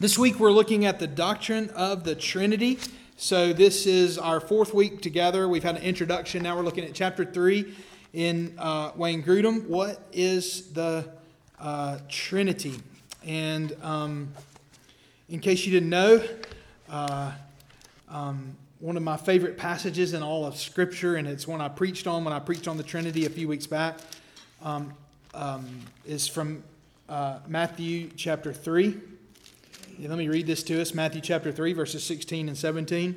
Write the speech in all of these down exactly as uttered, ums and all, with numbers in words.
This week we're looking at the doctrine of the Trinity. So this is our fourth week together. We've had an introduction. Now we're looking at chapter three in uh, Wayne Grudem. What is the uh, Trinity? And um, in case you didn't know, uh, um, one of my favorite passages in all of Scripture, and it's one I preached on when I preached on the Trinity a few weeks back, um, um, is from uh, Matthew chapter three. Yeah, let me read this to us. Matthew chapter three, verses sixteen and seventeen.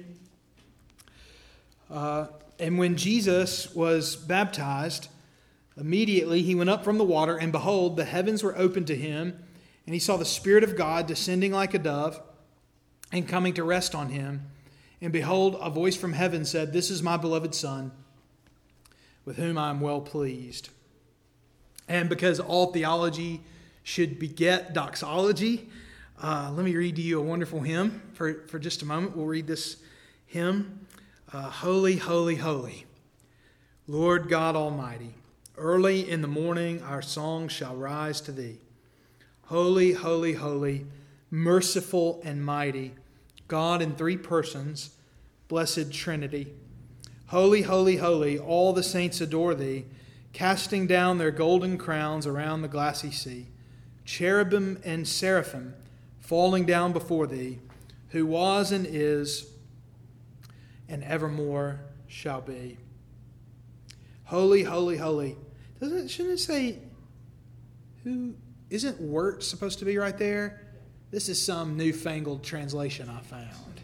Uh, and when Jesus was baptized, immediately he went up from the water, and behold, the heavens were opened to him, and he saw the Spirit of God descending like a dove and coming to rest on him. And behold, a voice from heaven said, "This is my beloved Son, with whom I am well pleased." And because all theology should beget doxology, Uh, let me read to you a wonderful hymn for, for just a moment. We'll read this hymn. Uh, Holy, holy, holy, Lord God Almighty, early in the morning our song shall rise to Thee. Holy, holy, holy, merciful and mighty, God in three persons, blessed Trinity. Holy, holy, holy, all the saints adore Thee, casting down their golden crowns around the glassy sea. Cherubim and seraphim, falling down before Thee, who was and is and evermore shall be. Holy, holy, holy. Doesn't it, shouldn't it say, who, isn't Wert supposed to be right there? This is some newfangled translation I found.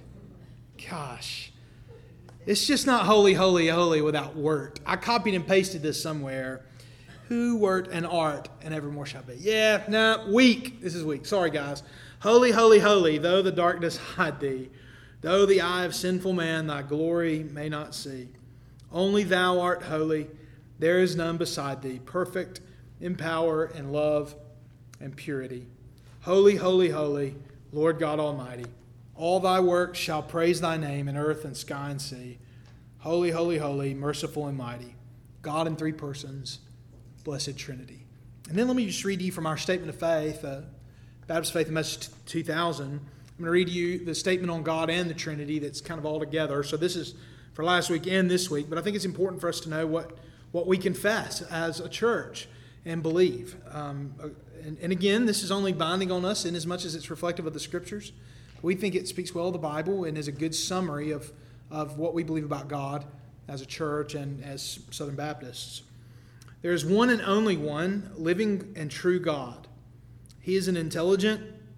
Gosh. It's just not holy, holy, holy without Wert. I copied and pasted this somewhere. Who, wert, and art, and evermore shall be. Yeah, no, nah, weak. This is weak. Sorry, guys. Holy, holy, holy, though the darkness hide Thee, though the eye of sinful man Thy glory may not see. Only Thou art holy, there is none beside Thee, perfect in power and love and purity. Holy, holy, holy, Lord God Almighty, all Thy works shall praise Thy name in earth and sky and sea. Holy, holy, holy, merciful and mighty, God in three persons, blessed Trinity. And then let me just read to you from our statement of faith, uh, Baptist Faith and Message two thousand. I'm going to read to you the statement on God and the Trinity that's kind of all together. So this is for last week and this week, but I think it's important for us to know what, what we confess as a church and believe. Um, and, and again, this is only binding on us in as much as it's reflective of the Scriptures. We think it speaks well of the Bible and is a good summary of, of what we believe about God as a church and as Southern Baptists. There is one and only one, living and true God. He is an intelligent,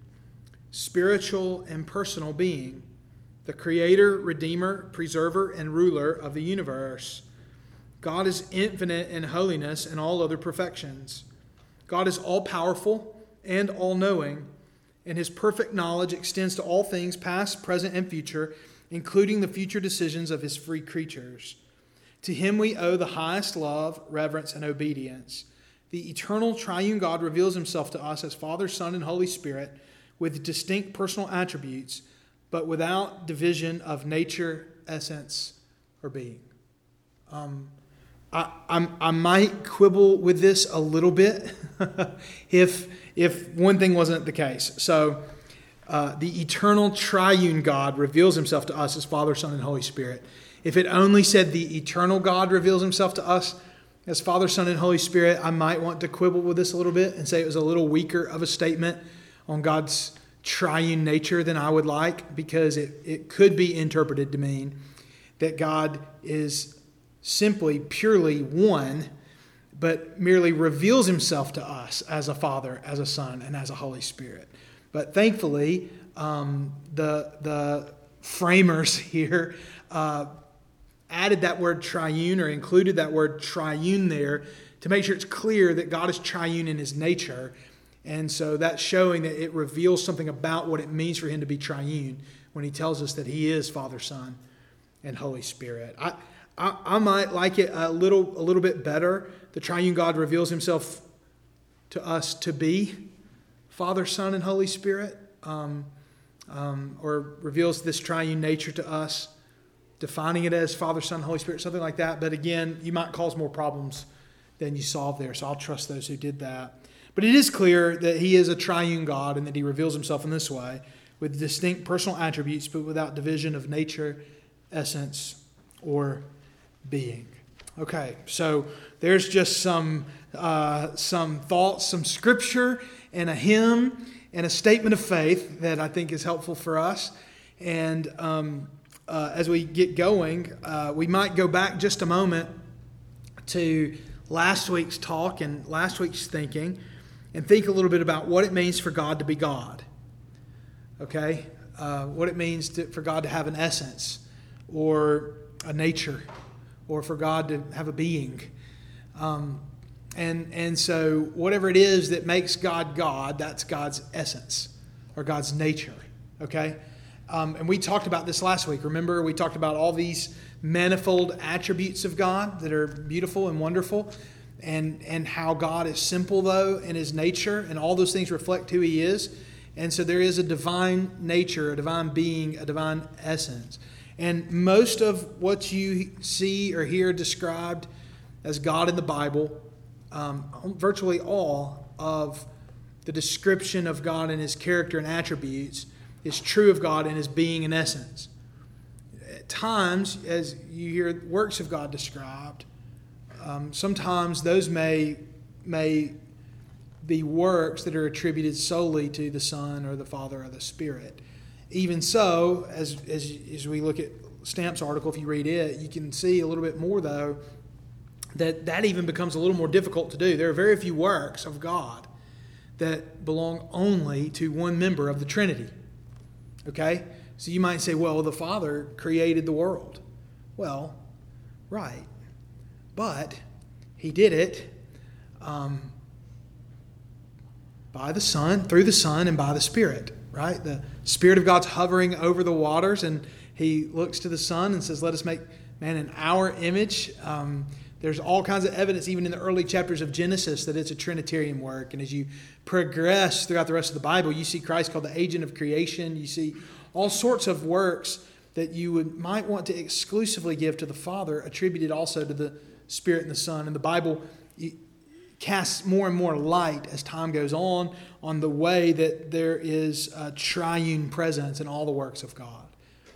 spiritual, and personal being, the creator, redeemer, preserver, and ruler of the universe. God is infinite in holiness and all other perfections. God is all-powerful and all-knowing, and His perfect knowledge extends to all things past, present, and future, including the future decisions of His free creatures. To Him we owe the highest love, reverence, and obedience. The eternal triune God reveals Himself to us as Father, Son, and Holy Spirit with distinct personal attributes, but without division of nature, essence, or being. Um, I, I'm, I might quibble with this a little bit if, if one thing wasn't the case. So uh, the eternal triune God reveals Himself to us as Father, Son, and Holy Spirit. If it only said the eternal God reveals Himself to us as Father, Son, and Holy Spirit, I might want to quibble with this a little bit and say it was a little weaker of a statement on God's triune nature than I would like, because it, it could be interpreted to mean that God is simply, purely one, but merely reveals Himself to us as a Father, as a Son, and as a Holy Spirit. But thankfully, um, the, the framers here uh, added that word triune, or included that word triune there, to make sure it's clear that God is triune in His nature. And so that's showing that it reveals something about what it means for Him to be triune when He tells us that He is Father, Son, and Holy Spirit. I, I, I might like it a little, a little bit better. The triune God reveals Himself to us to be Father, Son, and Holy Spirit, um, um, or reveals this triune nature to us, defining it as Father, Son, Holy Spirit, something like that. But again, you might cause more problems than you solve there. So I'll trust those who did that. But it is clear that He is a triune God and that He reveals Himself in this way. with distinct personal attributes, but without division of nature, essence, or being. Okay, so there's just some uh, some thoughts, some scripture, and a hymn, and a statement of faith that I think is helpful for us. And um, uh, as we get going, uh, we might go back just a moment to last week's talk and last week's thinking, and think a little bit about what it means for God to be God. Okay, uh, what it means to, for God to have an essence, or a nature, or for God to have a being. Um, and, and so whatever it is that makes God God, that's God's essence or God's nature. Okay? Um, and we talked about this last week. Remember, we talked about all these manifold attributes of God that are beautiful and wonderful, and, and how God is simple, though, in His nature, and all those things reflect who He is. And so there is a divine nature, a divine being, a divine essence. And most of what you see or hear described as God in the Bible, um, virtually all of the description of God and His character and attributes is true of God in His being and essence. At times, as you hear works of God described, um, sometimes those may, may be works that are attributed solely to the Son or the Father or the Spirit. Even so, as, as as we look at Stamp's article, if you read it, you can see a little bit more, though, that that even becomes a little more difficult to do. There are very few works of God that belong only to one member of the Trinity. Okay? So you might say, well, the Father created the world. Well, right. But He did it um, by the Son, through the Son, and by the Spirit. Right? The Spirit of God's hovering over the waters, and He looks to the Son and says, let us make man in our image. Um, there's all kinds of evidence, even in the early chapters of Genesis, that it's a Trinitarian work. And as you progress throughout the rest of the Bible, you see Christ called the agent of creation. You see all sorts of works that you would might want to exclusively give to the Father, attributed also to the Spirit and the Son. And the Bible casts more and more light as time goes on on the way that there is a triune presence in all the works of God.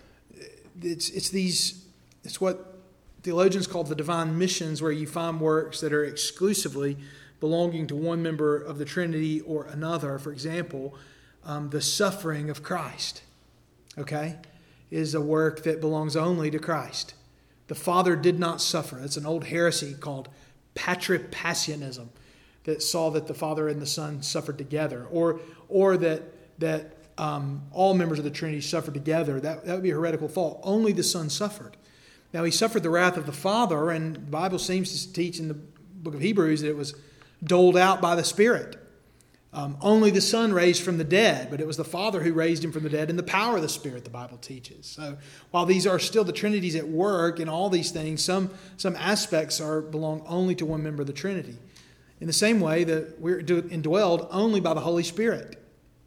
It's it's these it's what theologians call the divine missions, where you find works that are exclusively belonging to one member of the Trinity or another. For example, um, the suffering of Christ, okay, is a work that belongs only to Christ. The Father did not suffer. It's an old heresy called patripassianism, that saw that the Father and the Son suffered together, or or that that um, all members of the Trinity suffered together. That, that would be a heretical thought. Only the Son suffered. Now, He suffered the wrath of the Father, and the Bible seems to teach in the book of Hebrews that it was doled out by the Spirit. Um, only the Son raised from the dead, but it was the Father who raised Him from the dead in the power of the Spirit, the Bible teaches. So while these are still the Trinities at work in all these things, some, some aspects are belong only to one member of the Trinity. In the same way that we're indwelled only by the Holy Spirit.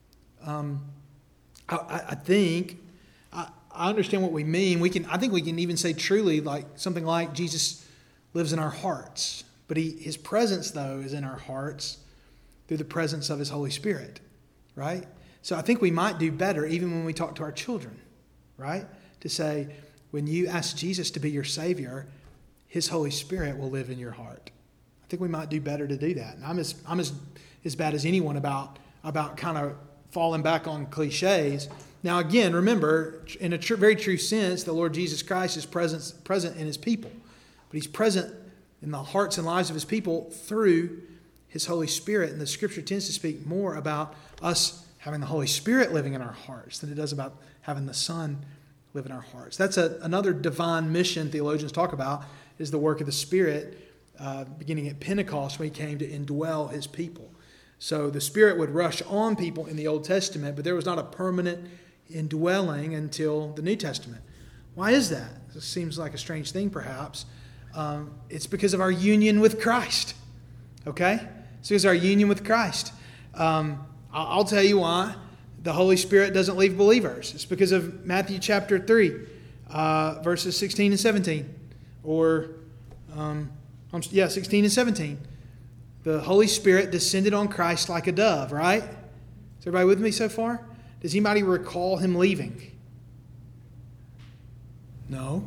Um, I, I think, I, I understand what we mean. We can, I think we can even say truly like something like Jesus lives in our hearts. But he, His presence, though, is in our hearts through the presence of His Holy Spirit, right? So I think we might do better even when we talk to our children, right? To say, when you ask Jesus to be your Savior, His Holy Spirit will live in your heart. I think we might do better to do that. And I'm as I'm as, as bad as anyone about, about kind of falling back on cliches. Now, again, remember, in a tr- very true sense, the Lord Jesus Christ is present, present in His people. But He's present in the hearts and lives of His people through His Holy Spirit. And the Scripture tends to speak more about us having the Holy Spirit living in our hearts than it does about having the Son live in our hearts. That's a, another divine mission theologians talk about, is the work of the Spirit uh, beginning at Pentecost when He came to indwell His people. So the Spirit would rush on people in the Old Testament, but there was not a permanent indwelling until the New Testament. Why is that? This seems like a strange thing, perhaps. Um, it's because of our union with Christ. Okay? It's because of our union with Christ. Um, I'll tell you why the Holy Spirit doesn't leave believers. It's because of Matthew chapter three, uh, verses sixteen and seventeen. Or, um, yeah, sixteen and seventeen. The Holy Spirit descended on Christ like a dove, right? Is everybody with me so far? Does anybody recall him leaving? No.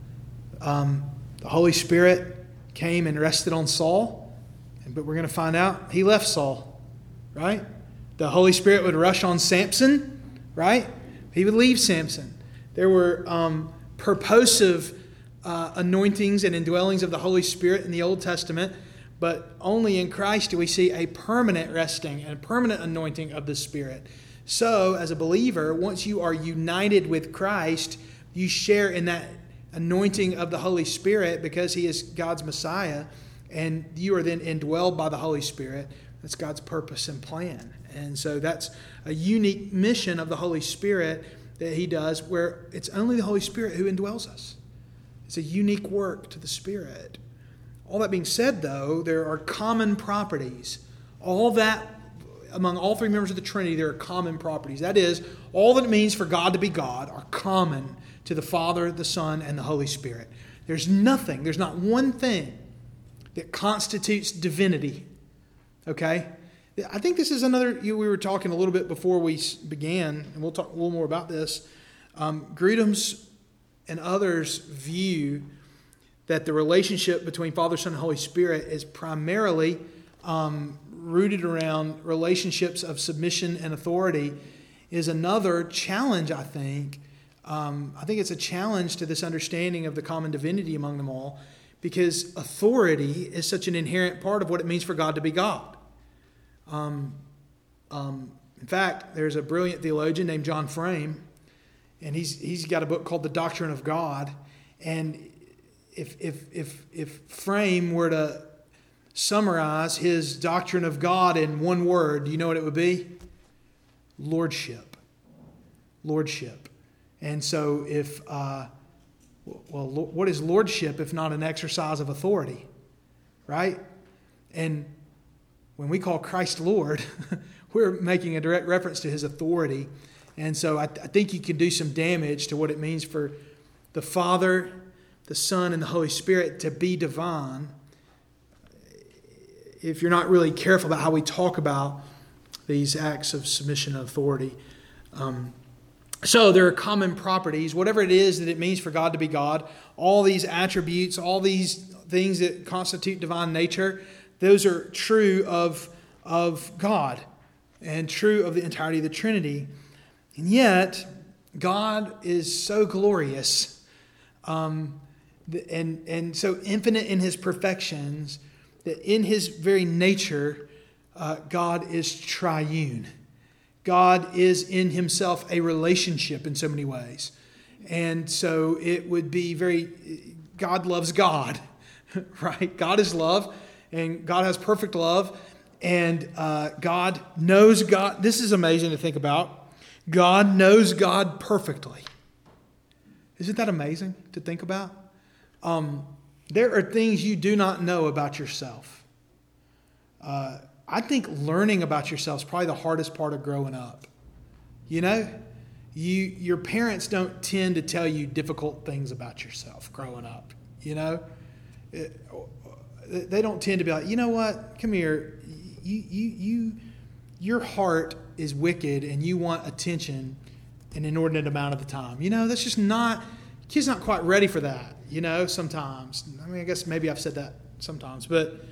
Um, the Holy Spirit came and rested on Saul, but we're going to find out he left Saul, right? The Holy Spirit would rush on Samson, right? He would leave Samson. There were um, purposive uh, anointings and indwellings of the Holy Spirit in the Old Testament, but only in Christ do we see a permanent resting and permanent anointing of the Spirit. So, as a believer, once you are united with Christ, you share in that anointing of the Holy Spirit because He is God's Messiah, and you are then indwelled by the Holy Spirit. That's God's purpose and plan. And so that's a unique mission of the Holy Spirit that He does, where it's only the Holy Spirit who indwells us. It's a unique work to the Spirit. All that being said, though, there are common properties. All that, among all three members of the Trinity, there are common properties. That is, all that it means for God to be God are common to the Father, the Son, and the Holy Spirit. There's nothing, there's not one thing that constitutes divinity. Okay? I think this is another, we were talking a little bit before we began, and we'll talk a little more about this. Um, Grudem's and others view that the relationship between Father, Son, and Holy Spirit is primarily um, rooted around relationships of submission and authority, is another challenge, I think. Um, I think it's a challenge to this understanding of the common divinity among them all, because authority is such an inherent part of what it means for God to be God. Um, um, in fact, there's a brilliant theologian named John Frame, and he's he's got a book called The Doctrine of God. And if if if if Frame were to summarize his doctrine of God in one word, do you know what it would be? Lordship. Lordship. And so if, uh, well, what is lordship if not an exercise of authority, right? And when we call Christ Lord, we're making a direct reference to His authority. And so I, th- I think you can do some damage to what it means for the Father, the Son, and the Holy Spirit to be divine if you're not really careful about how we talk about these acts of submission and authority. Um, so there are common properties, whatever it is that it means for God to be God, all these attributes, all these things that constitute divine nature, those are true of, of God and true of the entirety of the Trinity. And yet, God is so glorious um, and, and so infinite in His perfections that in His very nature, uh, God is triune. God is in Himself a relationship in so many ways. And so it would be very, God loves God, right? God is love, and God has perfect love, and uh, God knows God. This is amazing to think about. God knows God perfectly. Isn't that amazing to think about? Um, there are things you do not know about yourself. Uh, I think learning about yourself is probably the hardest part of growing up. You know, you your parents don't tend to tell you difficult things about yourself growing up. You know, it, they don't tend to be like, you know what, come here, you you you, your heart is wicked and you want attention an inordinate amount of the time. You know, that's just not, kid's not quite ready for that. You know, sometimes. I mean, I guess maybe I've said that sometimes, but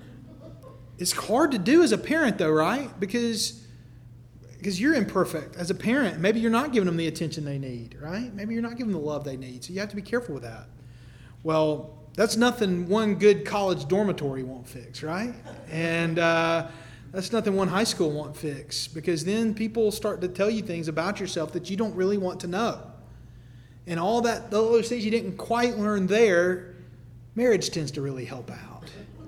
it's hard to do as a parent, though, right? Because because you're imperfect as a parent. Maybe you're not giving them the attention they need, right? Maybe you're not giving them the love they need. So you have to be careful with that. Well, that's nothing one good college dormitory won't fix, right? And uh, that's nothing one high school won't fix, because then people start to tell you things about yourself that you don't really want to know. And all that, those things you didn't quite learn there, marriage tends to really help out.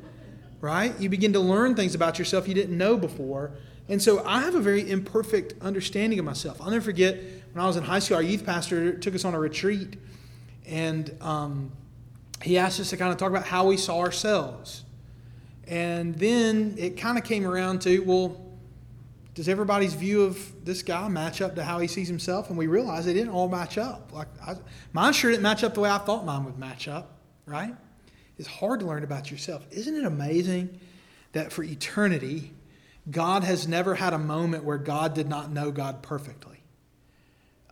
Right? You begin to learn things about yourself you didn't know before. And so I have a very imperfect understanding of myself. I'll never forget when I was in high school, our youth pastor took us on a retreat. And um, he asked us to kind of talk about how we saw ourselves. And then it kind of came around to, well, does everybody's view of this guy match up to how he sees himself? And we realized they didn't all match up. Like I, mine sure didn't match up the way I thought mine would match up, right? It's hard to learn about yourself. Isn't it amazing that for eternity, God has never had a moment where God did not know God perfectly?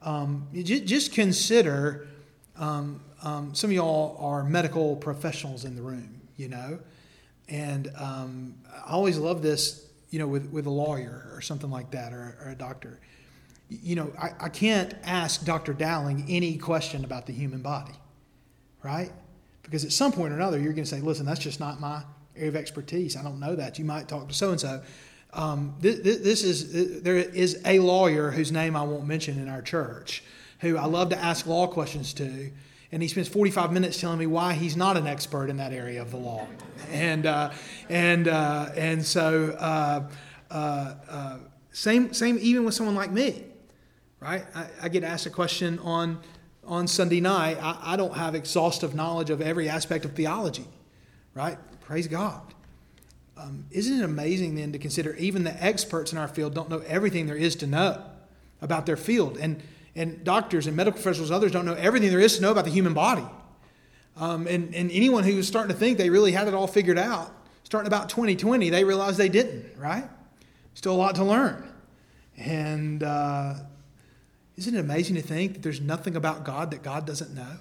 um, j- just consider, um, um, some of y'all are medical professionals in the room, you know, and um, I always love this, you know, with, with a lawyer or something like that, or, or a doctor. You know, I, I can't ask Doctor Dowling any question about the human body, right? Because at some point or another, you're going to say, listen, that's just not my area of expertise. I don't know that. You might talk to so-and-so. Um, this, this is, there is a lawyer whose name I won't mention in our church, who I love to ask law questions to, and he spends forty-five minutes telling me why he's not an expert in that area of the law. And uh, and uh, and so uh, uh, uh, same same even with someone like me. Right? I, I get asked a question on on Sunday night. I, I don't have exhaustive knowledge of every aspect of theology. Right? Praise God. Um, isn't it amazing then to consider even the experts in our field don't know everything there is to know about their field. And, and doctors and medical professionals and others don't know everything there is to know about the human body. Um, and, and anyone who was starting to think they really had it all figured out, starting about twenty twenty, they realized they didn't, right? Still a lot to learn. And uh, isn't it amazing to think that there's nothing about God that God doesn't know?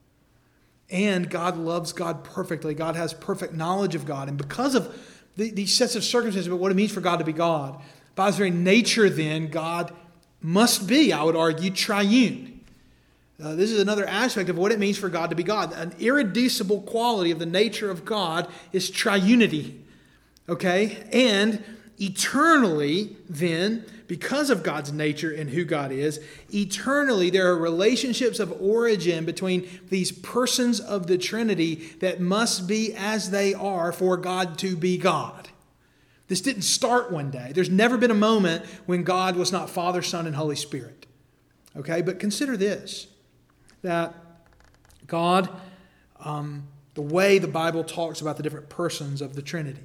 And God loves God perfectly. God has perfect knowledge of God. And because of the, these sets of circumstances about what it means for God to be God, by His very nature then, God must be, I would argue, triune. Uh, this is another aspect of what it means for God to be God. An irreducible quality of the nature of God is triunity. Okay? And eternally, then, because of God's nature and who God is, eternally there are relationships of origin between these persons of the Trinity that must be as they are for God to be God. This didn't start one day. There's never been a moment when God was not Father, Son, and Holy Spirit. Okay? But consider this, that God, um, the way the Bible talks about the different persons of the Trinity.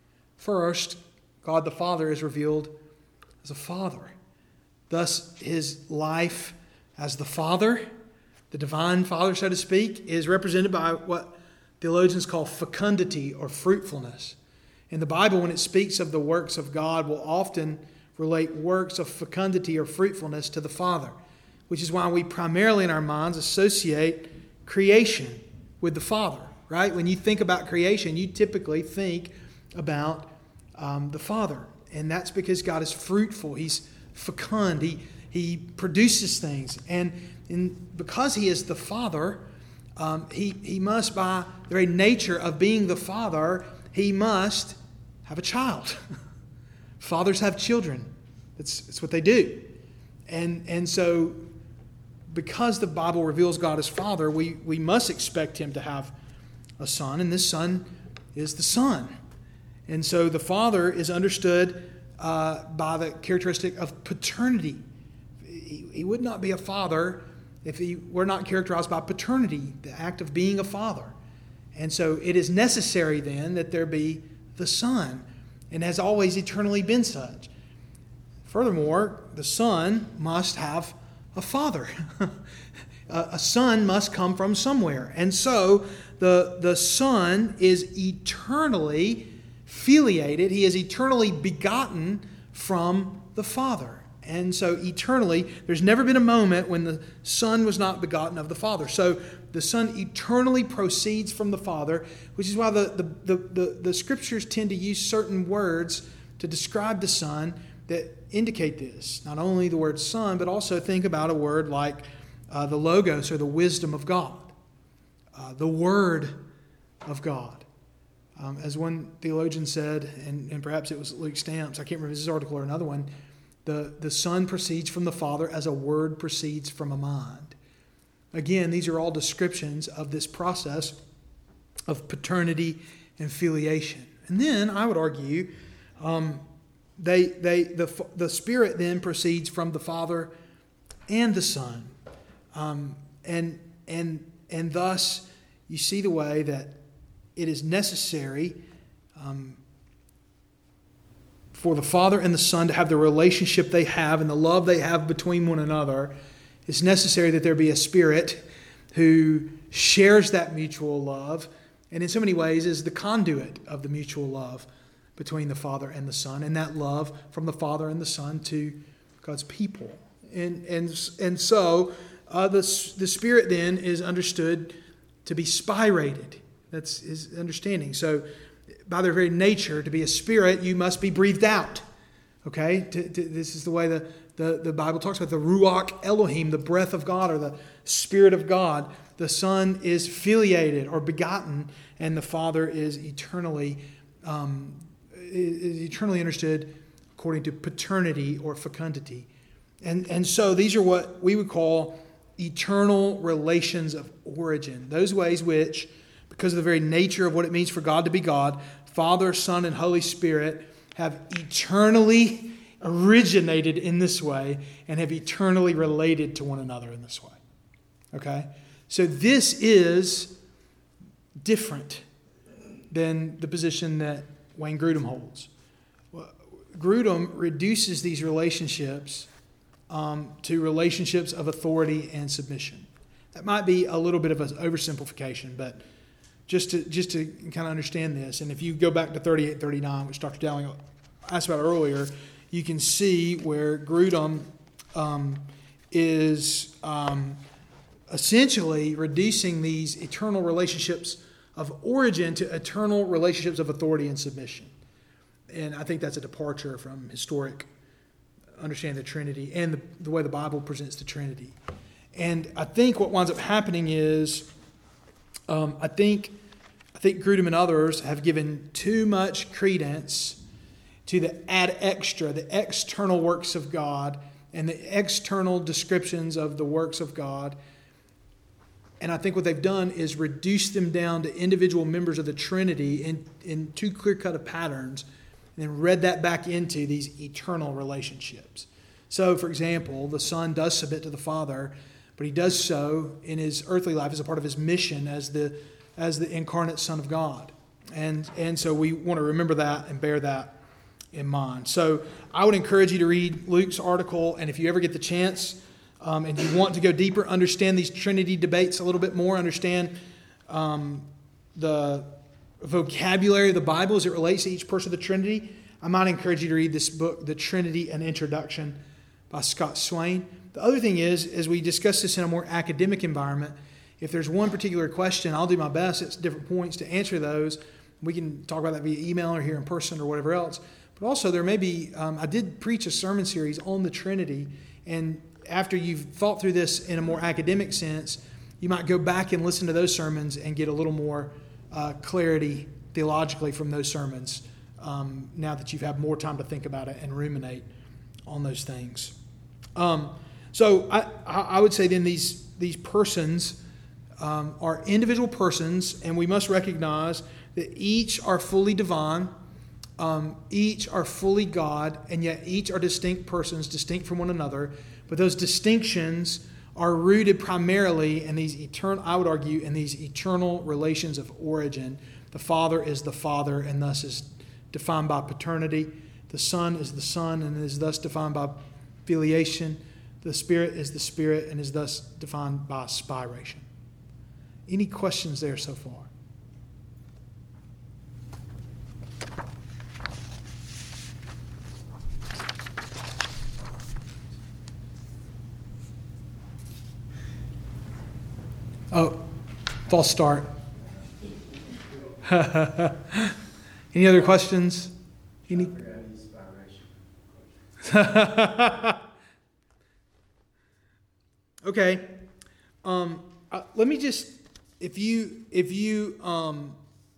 First, God the Father is revealed as a Father. Thus, His life as the Father, the divine Father, so to speak, is represented by what theologians call fecundity or fruitfulness. In the Bible, when it speaks of the works of God, will often relate works of fecundity or fruitfulness to the Father, which is why we primarily in our minds associate creation with the Father, right? When you think about creation, you typically think about um, the Father. And that's because God is fruitful. He's fecund. He, he produces things. And in, because He is the Father, um, he, he must, by the very nature of being the Father, He must have a child. Fathers have children. That's, that's what they do. And, and so because the Bible reveals God as Father, we, we must expect Him to have a son. And this son is the Son. And so the Father is understood uh, by the characteristic of paternity. He, he would not be a father if He were not characterized by paternity, the act of being a father. And so it is necessary then that there be the Son, and has always eternally been such. Furthermore, the Son must have a father. A son must come from somewhere. And so the, the Son is eternally filiated. He is eternally begotten from the Father. And so eternally, there's never been a moment when the Son was not begotten of the Father. So the Son eternally proceeds from the Father, which is why the, the, the, the, the Scriptures tend to use certain words to describe the Son that indicate this. Not only the word Son, but also think about a word like uh, the Logos, or the wisdom of God, uh, the Word of God. Um, as one theologian said, and, and perhaps it was Luke Stamps, I can't remember this article or another one, the, the Son proceeds from the Father as a word proceeds from a mind. Again, these are all descriptions of this process of paternity and filiation. And then, I would argue, um, they, they, the, the Spirit then proceeds from the Father and the Son. Um, and, and, and thus, you see the way that it is necessary um, for the Father and the Son to have the relationship they have and the love they have between one another. It's necessary that there be a Spirit who shares that mutual love, and in so many ways is the conduit of the mutual love between the Father and the Son, and that love from the Father and the Son to God's people. And, and, and so uh, the, the Spirit then is understood to be spirated. That's his understanding. So by their very nature, to be a spirit, you must be breathed out. Okay? To, to, this is the way the, the, the Bible talks about the Ruach Elohim, the breath of God or the Spirit of God. The Son is filiated or begotten, and the Father is eternally um, is eternally understood according to paternity or fecundity. And, and so these are what we would call eternal relations of origin. Those ways which, because of the very nature of what it means for God to be God, Father, Son, and Holy Spirit have eternally originated in this way and have eternally related to one another in this way. Okay? So this is different than the position that Wayne Grudem holds. Grudem reduces these relationships um, to relationships of authority and submission. That might be a little bit of an oversimplification, but just to just to kind of understand this, and if you go back to thirty-eight thirty-nine, which Doctor Dowling asked about earlier, you can see where Grudem um, is um, essentially reducing these eternal relationships of origin to eternal relationships of authority and submission. And I think that's a departure from historic understanding of the Trinity and the, the way the Bible presents the Trinity. And I think what winds up happening is, um, I think I think Grudem and others have given too much credence to the ad extra, the external works of God and the external descriptions of the works of God. And I think what they've done is reduce them down to individual members of the Trinity in, in too clear-cut of patterns, and then read that back into these eternal relationships. So, for example, the Son does submit to the Father, but he does so in his earthly life as a part of his mission as the as the incarnate Son of God. And, and so we want to remember that and bear that in mind. So I would encourage you to read Luke's article, and if you ever get the chance um, and you want to go deeper, understand these Trinity debates a little bit more, understand um, the vocabulary of the Bible as it relates to each person of the Trinity, I might encourage you to read this book, The Trinity, An Introduction by Scott Swain. The other thing is, as we discuss this in a more academic environment, if there's one particular question, I'll do my best at different points to answer those. We can talk about that via email or here in person or whatever else. But also there may be, um, I did preach a sermon series on the Trinity, and after you've thought through this in a more academic sense, you might go back and listen to those sermons and get a little more uh, clarity theologically from those sermons um, now that you've had more time to think about it and ruminate on those things. Um, so I, I would say then these, these persons um, are individual persons, and we must recognize that each are fully divine, um, each are fully God, and yet each are distinct persons, distinct from one another. But those distinctions are rooted primarily in these eternal, I would argue, in these eternal relations of origin. The Father is the Father, and thus is defined by paternity. The Son is the Son, and is thus defined by filiation. The Spirit is the Spirit, and is thus defined by spiration. Any questions there so far? Oh, false start. Any other questions? Any? Okay. Um, uh, let me just, if you if you um,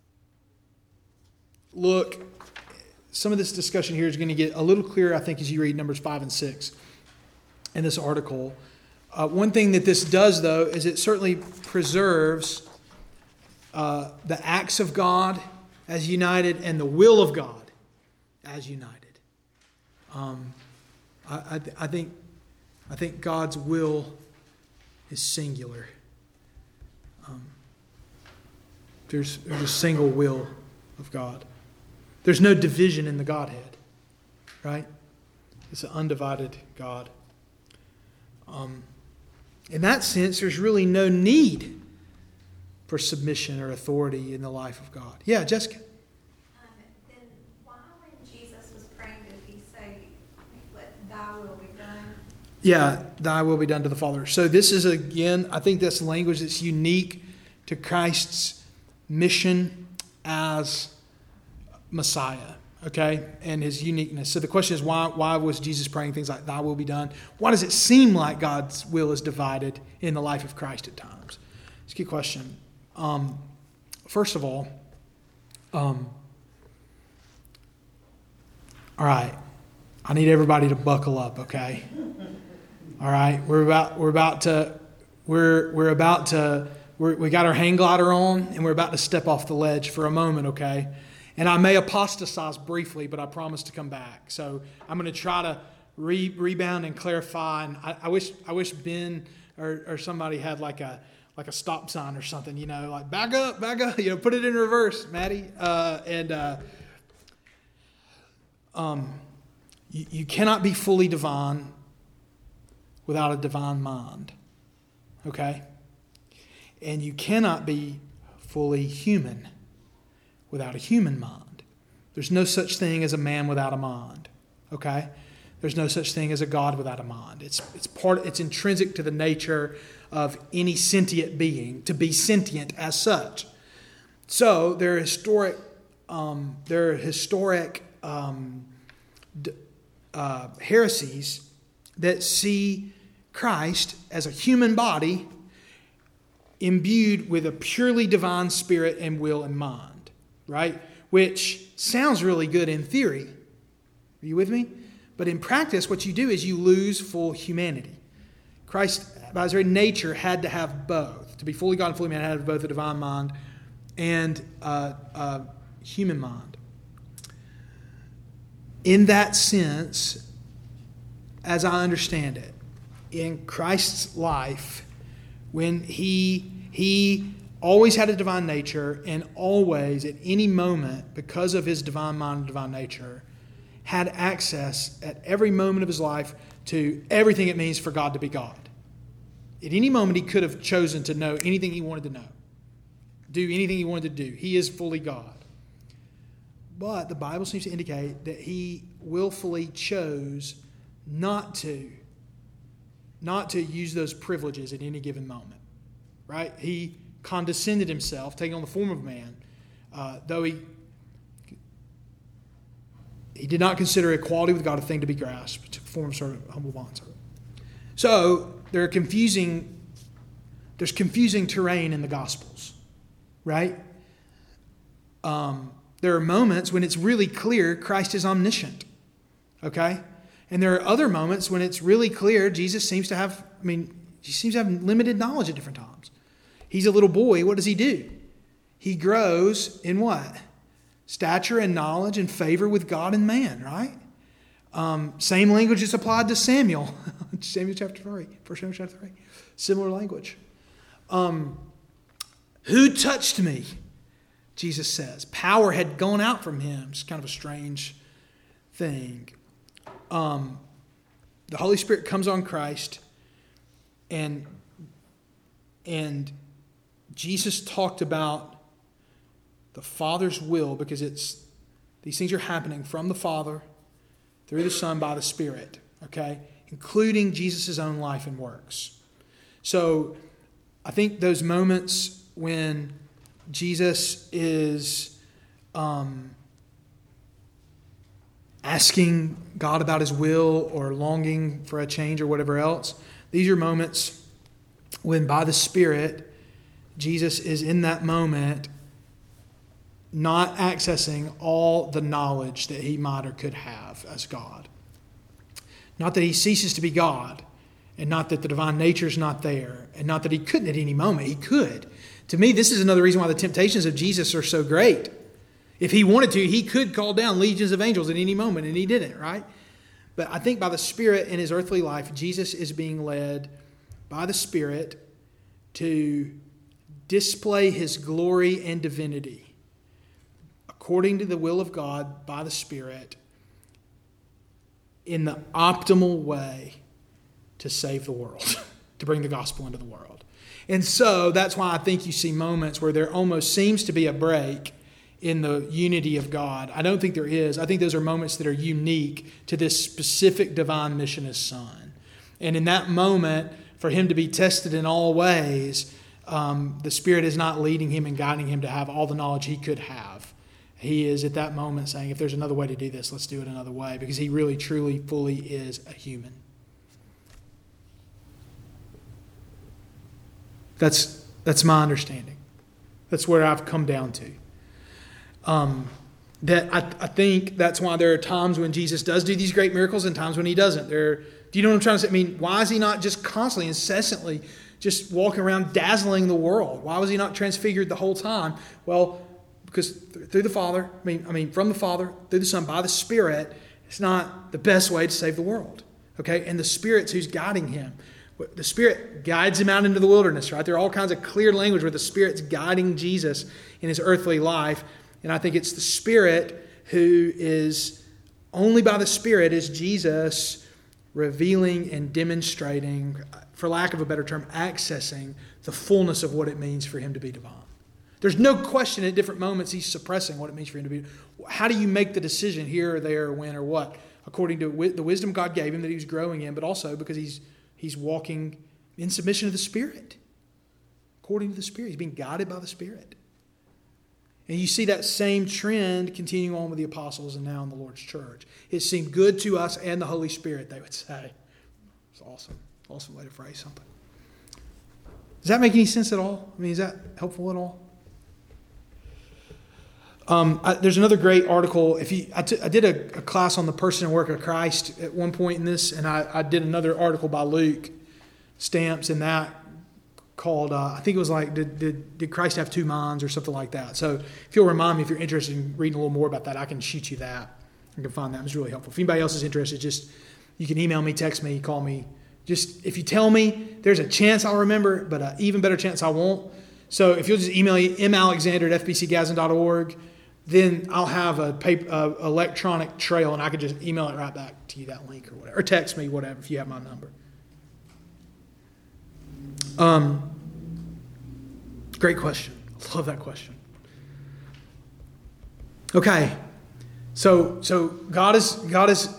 look, some of this discussion here is going to get a little clearer, I think, as you read Numbers five and six in this article. Uh, one thing that this does, though, is it certainly preserves uh, the acts of God as united and the will of God as united. Um, I, I, I think I think God's will is singular. Um, there's, there's a single will of God. There's no division in the Godhead, right? It's an undivided God. Um, in that sense, there's really no need for submission or authority in the life of God. Yeah, Jessica? Um, then why, when Jesus was praying, did he say, let thy will be done? Yeah, thy will be done to the Father. So this is, again, I think that's language that's unique to Christ's mission as Messiah, okay, and his uniqueness. So the question is, why, why was Jesus praying things like, thy will be done? Why does it seem like God's will is divided in the life of Christ at times? It's a good question. Um, first of all, um, all right, I need everybody to buckle up, okay? All right, we're about we're about to we're we're about to we're, we got our hang glider on, and we're about to step off the ledge for a moment, okay? And I may apostatize briefly, but I promise to come back. So I'm going to try to re- rebound and clarify. And I, I wish I wish Ben or, or somebody had like a like a stop sign or something, you know, like back up, back up, you know, put it in reverse, Maddie. Uh, and uh, um, you, you cannot be fully divine without a divine mind, okay? And you cannot be fully human without a human mind. There's no such thing as a man without a mind, okay? There's no such thing as a God without a mind. It's it's part. It's intrinsic to the nature of any sentient being to be sentient as such. So there are historic, um, there are historic um, d- uh, heresies that see Christ as a human body imbued with a purely divine spirit and will and mind, right? Which sounds really good in theory. Are you with me? But in practice, what you do is you lose full humanity. Christ, by his very nature, had to have both. To be fully God and fully man, had to have both a divine mind and a, a human mind. In that sense, as I understand it, in Christ's life, when he he always had a divine nature and always, at any moment, because of his divine mind and divine nature, had access at every moment of his life to everything it means for God to be God. At any moment, he could have chosen to know anything he wanted to know, do anything he wanted to do. He is fully God. But the Bible seems to indicate that he willfully chose not to, not to use those privileges at any given moment, right? He condescended himself, taking on the form of man, uh, though he He did not consider equality with God a thing to be grasped, to form sort of humble bondservant. So there are confusing, there's confusing terrain in the Gospels, right? Um, there are moments when it's really clear Christ is omniscient, okay? And there are other moments when it's really clear Jesus seems to have, I mean, he seems to have limited knowledge at different times. He's a little boy. What does he do? He grows in what? Stature and knowledge and favor with God and man, right? Um, same language is applied to Samuel. Samuel chapter three, First Samuel chapter three. Similar language. Um, Who touched me? Jesus says. Power had gone out from him. It's kind of a strange thing. Um, the Holy Spirit comes on Christ, and, and Jesus talked about the Father's will, because it's these things are happening from the Father through the Son by the Spirit, okay, including Jesus' own life and works. So I think those moments when Jesus is um, asking God about his will or longing for a change or whatever else, these are moments when by the Spirit Jesus is in that moment not accessing all the knowledge that he might or could have as God. Not that he ceases to be God, and not that the divine nature is not there, and not that he couldn't at any moment. He could. To me, this is another reason why the temptations of Jesus are so great. If he wanted to, he could call down legions of angels at any moment, and he didn't, right? But I think by the Spirit in his earthly life, Jesus is being led by the Spirit to display his glory and divinity according to the will of God by the Spirit in the optimal way to save the world, to bring the gospel into the world. And so that's why I think you see moments where there almost seems to be a break in the unity of God. I don't think there is. I think those are moments that are unique to this specific divine mission as Son. And in that moment, for him to be tested in all ways, um, the Spirit is not leading him and guiding him to have all the knowledge he could have. He is at that moment saying, if there's another way to do this, let's do it another way, because he really, truly, fully is a human. That's that's my understanding. That's where I've come down to. Um, that I, I think that's why there are times when Jesus does do these great miracles and times when he doesn't. There, do you know what I'm trying to say? I mean, why is he not just constantly, incessantly, just walking around dazzling the world? Why was he not transfigured the whole time? Well, because through the Father, I mean, I mean, from the Father, through the Son, by the Spirit, it's not the best way to save the world. Okay? And the Spirit's who's guiding him. The Spirit guides him out into the wilderness, right? There are all kinds of clear language where the Spirit's guiding Jesus in his earthly life. And I think it's the Spirit who is, only by the Spirit is Jesus revealing and demonstrating, for lack of a better term, accessing the fullness of what it means for him to be divine. There's no question at different moments he's suppressing what it means for him to be. How do you make the decision here or there or when or what? According to the wisdom God gave him that he was growing in, but also because he's he's walking in submission to the Spirit. According to the Spirit. He's being guided by the Spirit. And you see that same trend continuing on with the apostles and now in the Lord's church. It seemed good to us and the Holy Spirit, they would say. It's awesome. Awesome way to phrase something. Does that make any sense at all? I mean, is that helpful at all? Um, I, there's another great article. If you, I, t- I did a, a class on the person and work of Christ at one point in this, and I, I did another article by Luke Stamps in that called, uh, I think it was like, did, did, did Christ have two minds or something like that? So if you'll remind me, if you're interested in reading a little more about that, I can shoot you that. I can find that. It was really helpful. If anybody else is interested, just you can email me, text me, call me. Just if you tell me, there's a chance I'll remember, but an even better chance I won't. So if you'll just email me, m alexander at f b c gadsden dot org, then I'll have a paper, uh, electronic trail, and I could just email it right back to you, that link or whatever. Or text me, whatever, if you have my number. Um, great question. I love that question. Okay. So so God is God is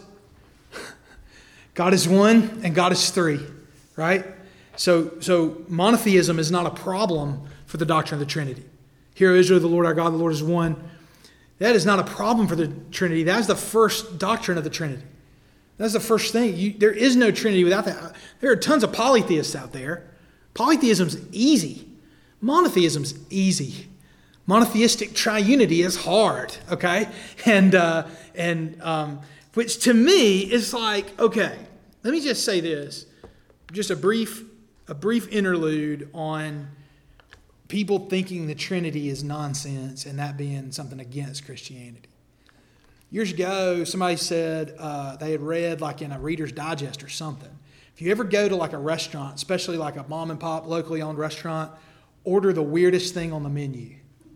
God is one and God is three, right? So so monotheism is not a problem for the doctrine of the Trinity. Hear, O Israel, the Lord our God, the Lord is one. That is not a problem for the Trinity. That is the first doctrine of the Trinity. That's the first thing. You, there is no Trinity without that. There are tons of polytheists out there. Polytheism's easy. Monotheism's easy. Monotheistic triunity is hard, okay? And uh, and um, which to me is like, okay, let me just say this. Just a brief, a brief interlude on people thinking the Trinity is nonsense and that being something against Christianity. Years ago, somebody said uh, they had read like in a Reader's Digest or something. If you ever go to like a restaurant, especially like a mom and pop locally owned restaurant, order the weirdest thing on the menu.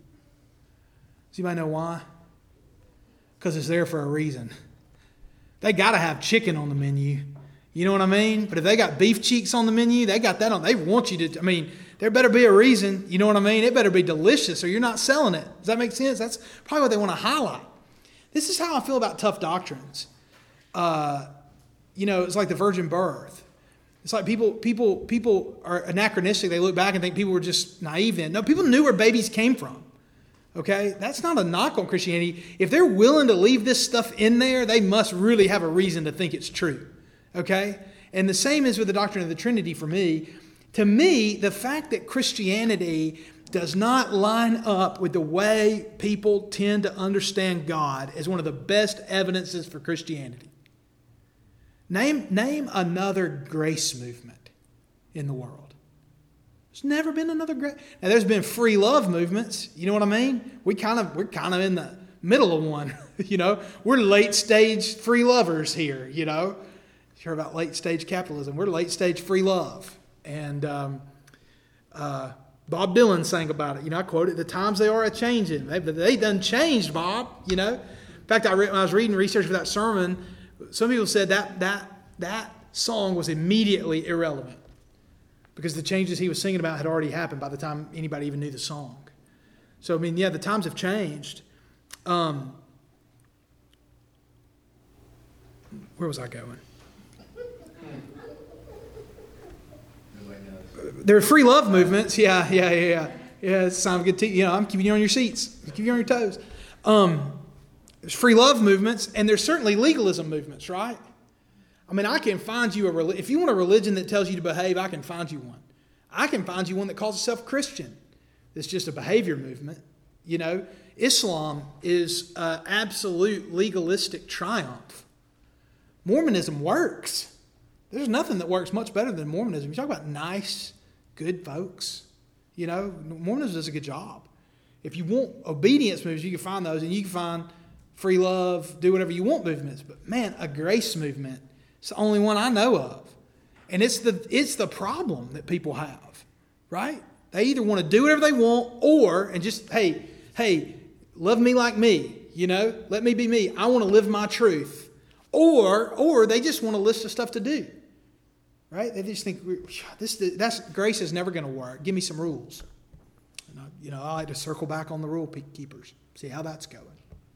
Does anybody know why? Because it's there for a reason. They got to have chicken on the menu. You know what I mean? But if they got beef cheeks on the menu, they got that on. They want you to, I mean, there better be a reason. You know what I mean? It better be delicious or you're not selling it. Does that make sense? That's probably what they want to highlight. This is how I feel about tough doctrines. Uh, you know, it's like the virgin birth. It's like people, people, people are anachronistic. They look back and think people were just naive then. No, people knew where babies came from. Okay? That's not a knock on Christianity. If they're willing to leave this stuff in there, they must really have a reason to think it's true. Okay? And the same is with the doctrine of the Trinity for me. To me, the fact that Christianity does not line up with the way people tend to understand God is one of the best evidences for Christianity. Name, name another grace movement in the world. There's never been another grace. Now, there's been free love movements. You know what I mean? We kind of, we're kind of in the middle of one. You know, we're late stage free lovers here. You know, you heard about late stage capitalism. We're late stage free love. And um, uh, Bob Dylan sang about it. You know, I quoted, "The times they are a changing." They, they done changed, Bob. You know, in fact, I read, when I was reading research for that sermon, some people said that that that song was immediately irrelevant because the changes he was singing about had already happened by the time anybody even knew the song. So I mean, yeah, the times have changed. Um, where was I going? there are free love movements. Yeah, yeah, yeah, yeah. Yeah, it's a sign of good te- You know, I'm keeping you on your seats. I'm keeping you on your toes. Um, there's free love movements, and there's certainly legalism movements, right? I mean, I can find you a religion. If you want a religion that tells you to behave, I can find you one. I can find you one that calls itself Christian. It's just a behavior movement. You know, Islam is an absolute legalistic triumph. Mormonism works. There's nothing that works much better than Mormonism. You talk about nice, good folks. You know, Mormonism does a good job. If you want obedience movements, you can find those, and you can find free love, do whatever you want movements. But man, a grace movement, it's the only one I know of. And it's the it's the problem that people have, right? They either want to do whatever they want, or, and just, hey, hey, love me like me, you know? Let me be me. I want to live my truth. Or, or they just want a list of stuff to do. Right? They just think, this, that's, grace is never going to work. Give me some rules. And I, you know, I like to circle back on the rule keepers, see how that's going.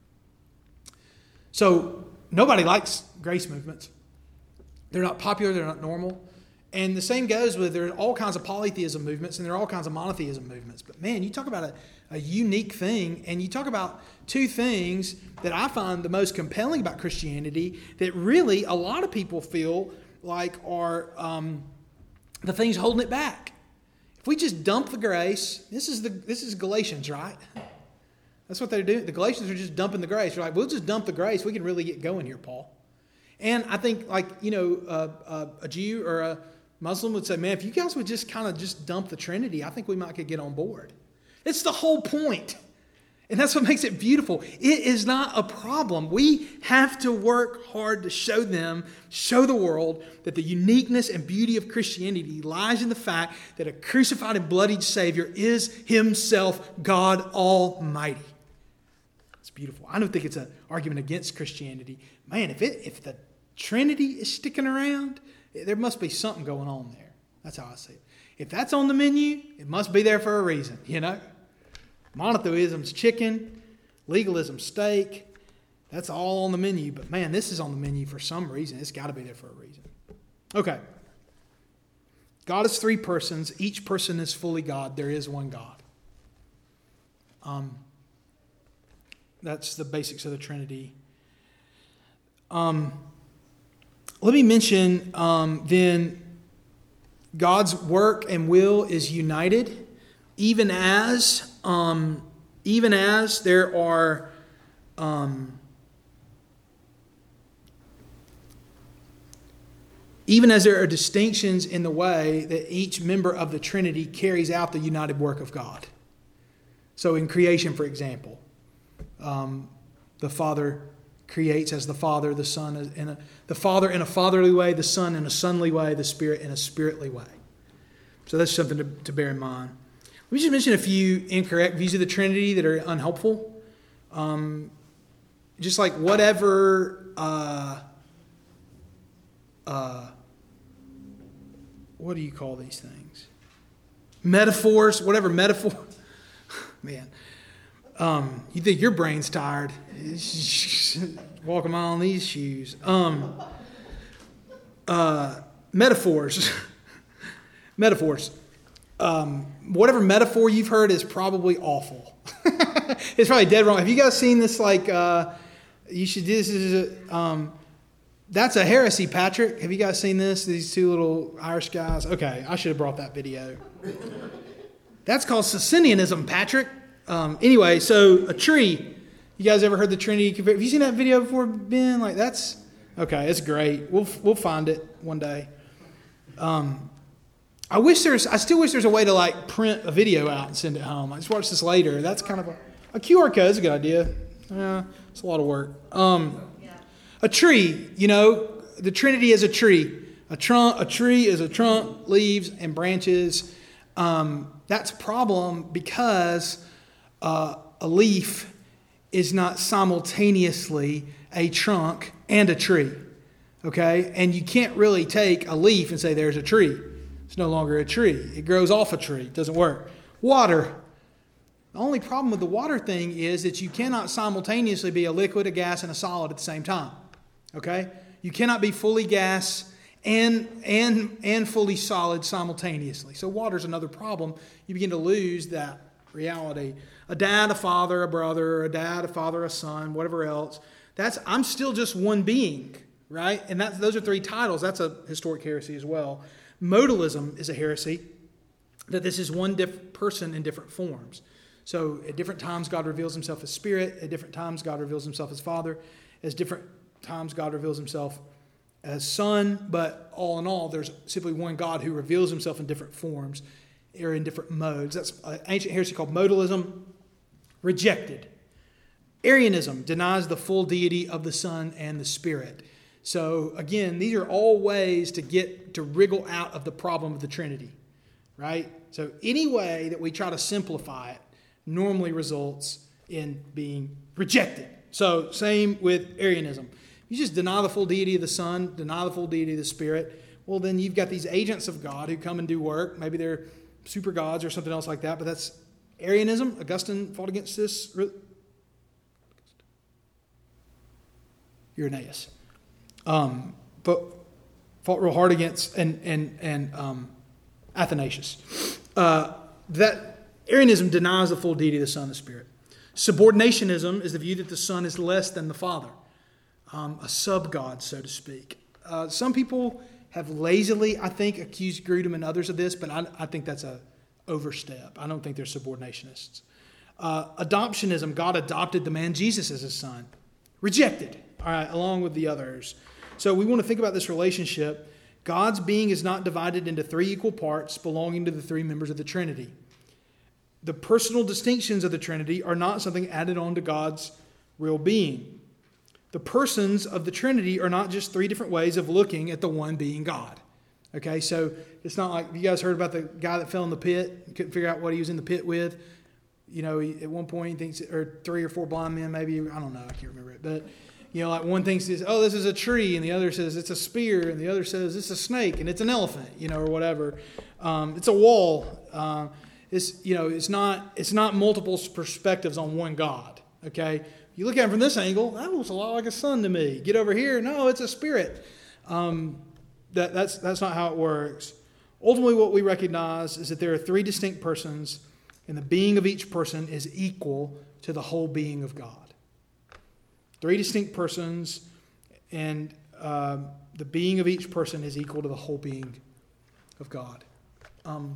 So nobody likes grace movements. They're not popular. They're not normal. And the same goes with, there are all kinds of polytheism movements, and there are all kinds of monotheism movements. But man, you talk about a, a unique thing, and you talk about two things that I find the most compelling about Christianity that really a lot of people feel like are um, the things holding it back. If we just dump the grace, this is the this is Galatians, right? That's what they're doing. The Galatians are just dumping the grace. They're like, we'll just dump the grace. We can really get going here, Paul. And I think, like, you know, uh, uh, a Jew or a Muslim would say, man, if you guys would just kind of just dump the Trinity, I think we might could get on board. It's the whole point. And that's what makes it beautiful. It is not a problem. We have to work hard to show them, show the world that the uniqueness and beauty of Christianity lies in the fact that a crucified and bloodied Savior is himself God Almighty. It's beautiful. I don't think it's an argument against Christianity. Man, if it if the Trinity is sticking around, there must be something going on there. That's how I see it. If that's on the menu, it must be there for a reason, you know? Monotheism's chicken, legalism's steak. That's all on the menu. But man, this is on the menu for some reason. It's got to be there for a reason. Okay. God is three persons. Each person is fully God. There is one God. Um, that's the basics of the Trinity. Um, let me mention um, then God's work and will is united, even as um, even as there are um, even as there are distinctions in the way that each member of the Trinity carries out the united work of God. So in creation, for example, um, the Father creates as the Father, the Son in a, the Father in a fatherly way, the Son in a sonly way, the Spirit in a spiritly way. So that's something to, to bear in mind. Let me just mention a few incorrect views of the Trinity that are unhelpful. Um, just like whatever, uh, uh, what do you call these things? Metaphors, whatever metaphor. Man, um, you think your brain's tired. Walking on these shoes. Um, uh, metaphors. metaphors. Um, whatever metaphor you've heard is probably awful. It's probably dead wrong. Have you guys seen this? Like, uh, you should. This is a, um, that's a heresy, Patrick. Have you guys seen this? These two little Irish guys. Okay, I should have brought that video. That's called Socinianism, Patrick. Um, anyway, so a tree. You guys ever heard the Trinity? Have you seen that video before, Ben? Like that's okay. It's great. We'll we'll find it one day. Um, I wish there's. I still wish there's a way to like print a video out and send it home. I just watch this later. That's kind of a, a Q R code is a good idea. Yeah, it's a lot of work. Um, a tree. You know, the Trinity is a tree. A trunk. A tree is a trunk, leaves, and branches. Um, that's a problem because uh, a leaf is not simultaneously a trunk and a tree. Okay, and you can't really take a leaf and say there's a tree. It's no longer a tree. It grows off a tree. It doesn't work. Water. The only problem with the water thing is that you cannot simultaneously be a liquid, a gas, and a solid at the same time. Okay? You cannot be fully gas and and and fully solid simultaneously. So water's another problem. You begin to lose that reality. A dad, a father, a brother, a dad, a father, a son, whatever else. That's I'm still just one being, right? And that's those are three titles. That's a historic heresy as well. Modalism is a heresy, that this is one diff- person in different forms. So at different times God reveals himself as Spirit, at different times God reveals himself as Father, at different times God reveals himself as Son, but all in all, there's simply one God who reveals himself in different forms or in different modes. That's an ancient heresy called modalism. Rejected. Arianism denies the full deity of the Son and the Spirit. So again, these are all ways to get to wriggle out of the problem of the Trinity, right? So any way that we try to simplify it normally results in being rejected. So same with Arianism. You just deny the full deity of the Son, deny the full deity of the Spirit. Well, then you've got these agents of God who come and do work. Maybe they're super gods or something else like that, but that's Arianism. Augustine fought against this. Irenaeus. Um, but fought real hard against and and and um, Athanasius. Uh, that Arianism denies the full deity of the Son and the Spirit. Subordinationism is the view that the Son is less than the Father, um, a sub-God, so to speak. Uh, some people have lazily, I think, accused Grudem and others of this, but I, I think that's a overstep. I don't think they're subordinationists. Uh, adoptionism, God adopted the man Jesus as his son. Rejected, all right, along with the others. So we want to think about this relationship. God's being is not divided into three equal parts belonging to the three members of the Trinity. The personal distinctions of the Trinity are not something added on to God's real being. The persons of the Trinity are not just three different ways of looking at the one being God. Okay, so it's not like, you guys heard about the guy that fell in the pit, couldn't figure out what he was in the pit with. You know, he, at one point he thinks, or three or four blind men maybe, I don't know, I can't remember it. But, you know, like one thing says, oh, this is a tree, and the other says it's a spear, and the other says it's a snake, and it's an elephant, you know, or whatever. Um, it's a wall. Uh, it's, you know, it's not, it's not multiple perspectives on one God, okay? You look at it from this angle, that looks a lot like a son to me. Get over here, no, it's a spirit. Um, that, that's, that's not how it works. Ultimately, what we recognize is that there are three distinct persons, and the being of each person is equal to the whole being of God. Three distinct persons, and uh, the being of each person is equal to the whole being of God. Um,